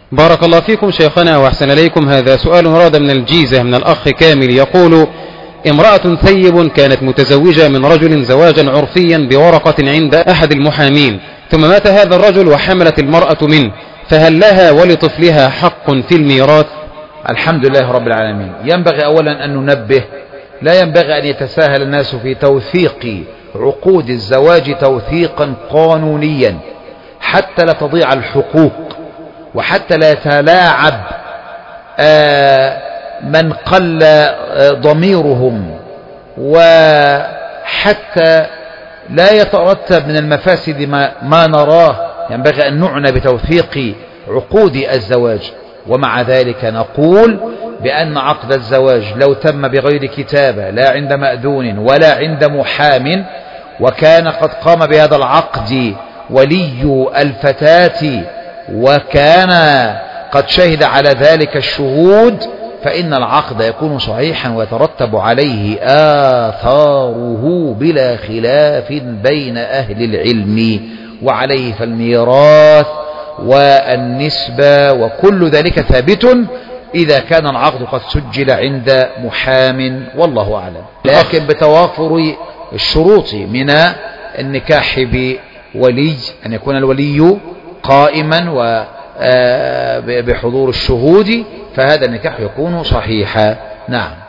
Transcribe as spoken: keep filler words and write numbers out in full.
بارك الله فيكم شيخنا وأحسن إليكم. هذا سؤال ورد من الجيزة من الأخ كامل يقول: امرأة ثيب كانت متزوجة من رجل زواجا عرفيا بورقة عند أحد المحامين، ثم مات هذا الرجل وحملت المرأة منه، فهل لها ولطفلها حق في الميراث؟ الحمد لله رب العالمين. ينبغي أولا أن ننبه، لا ينبغي أن يتساهل الناس في توثيق عقود الزواج توثيقا قانونيا حتى لا تضيع الحقوق، وحتى لا يتلاعب من قل ضميرهم، وحتى لا يترتب من المفاسد ما, ما نراه. ينبغي أن نعنى بتوثيق عقود الزواج. ومع ذلك نقول بأن عقد الزواج لو تم بغير كتابة، لا عند مأذون ولا عند محام، وكان قد قام بهذا العقد ولي الفتاة وكان قد شهد على ذلك الشهود، فإن العقد يكون صحيحا ويترتب عليه آثاره بلا خلاف بين أهل العلم. وعليه فالميراث والنسبة وكل ذلك ثابت إذا كان العقد قد سجل عند محام، والله أعلم. لكن بتوافر الشروط من النكاح بولي، أن يكون الولي قائما وبحضور الشهود، فهذا النكاح يكون صحيحا. نعم.